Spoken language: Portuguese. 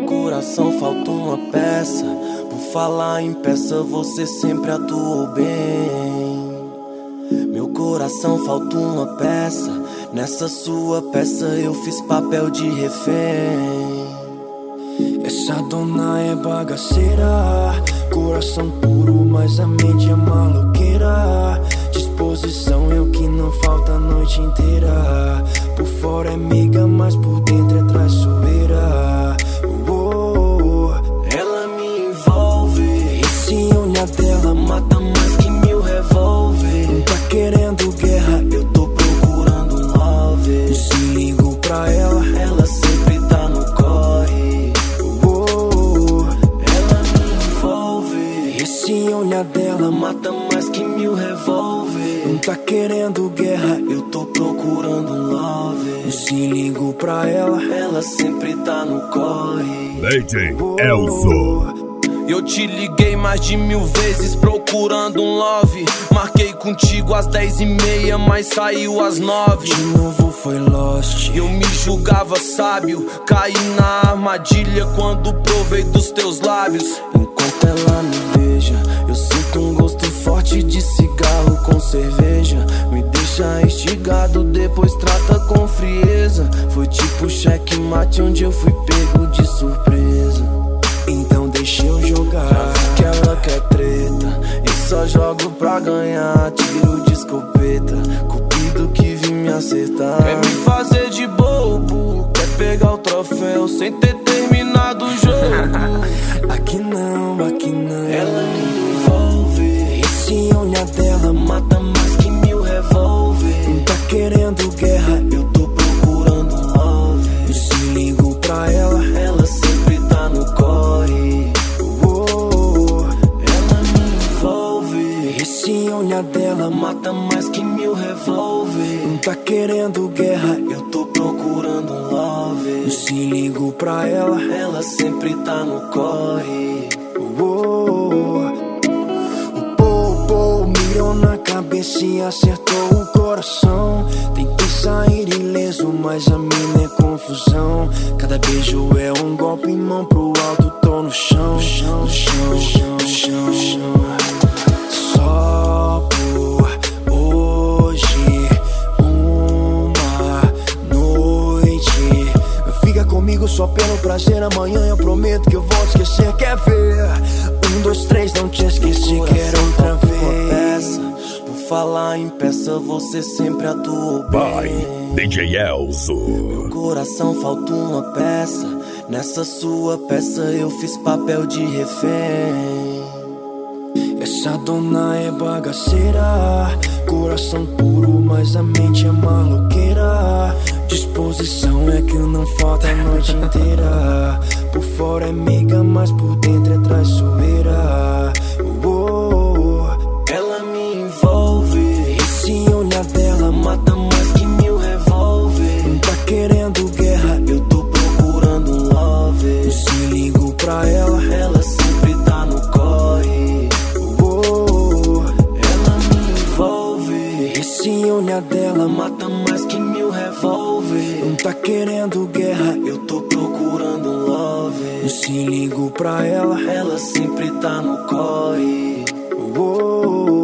coração falta uma peça. Por falar em peça, você sempre atuou bem. Meu coração falta uma peça. Nessa sua peça eu fiz papel de refém. Essa dona é bagaceira, coração puro, mas a mente é maloqueira. Disposição é o que não falta a noite inteira. Por fora é meiga, mas por dentro é traiçoeira. Ela me envolve. Esse olhar dela mata mais que 1000 revólver. Não tá querendo guerra, eu tô procurando um love. Eu se ligo pra ela, ela sempre tá no corre. Ela me envolve. Esse olhar dela mata mais que 1000 revólver. Não tá querendo guerra, eu tô procurando um love. Eu se ligo pra ela sempre tá no corre. DJ Elzo. Eu te liguei mais de 1000 vezes procurando um love. Marquei contigo às 10h30, mas saiu às 9. De novo foi lost. Eu me julgava sábio, caí na armadilha quando provei dos teus lábios. Enquanto ela me beija, eu sinto um gosto forte de cigarro com cerveja. Me deixa instigado, depois trata com frieza. Foi tipo checkmate onde eu fui pego de surpresa. Então deixa eu jogar. Já vi que ela quer treta, eu só jogo pra ganhar. Tiro de escopeta, cupido que vim me acertar. Quer me fazer de bobo, quer pegar o troféu sem ter terminado o jogo. Aqui não, aqui não. Ela me envolve. Esse olhar dela mata mais que 1000 revólver. Não tá querendo guerra, eu tô procurando um love. Eu se ligo pra ela sempre tá no corre. Ela me envolve. Esse olhar dela mata mais que 1000 revólver. Não tá querendo guerra, eu tô procurando um love. Eu se ligo pra ela sempre tá no corre. O Popo mirou na cabeça e acertou o coração. Tentei sair ileso, mas a mina é confusão. Cada beijo é um golpe, mão pro alto, tô no chão. Só por hoje, uma noite. Fica comigo só pelo prazer, amanhã eu prometo que eu vou te esquecer. Quer ver? 1, 2, 3, não te esqueci, quero outra vez. Por falar em peça, você sempre atuou bem. Vai, DJ Elzo. Meu coração falta uma peça. Nessa sua peça eu fiz papel de refém. Essa dona é bagaceira, coração puro, mas a mente é maloqueira. Disposição é que não falta a noite inteira. Por fora é meiga, mas por dentro é traiçoeira. Ela me envolve. Esse olhar dela mata mais que 1000 revólver. Não tá querendo guerra, eu tô procurando um love. Eu se ligo pra ela sempre tá no corre. Ela me envolve. Esse olhar dela mata mais que 1000 revólver. Não tá querendo guerra, eu tô procurando um love. Eu se ligo pra ela sempre tá no corre.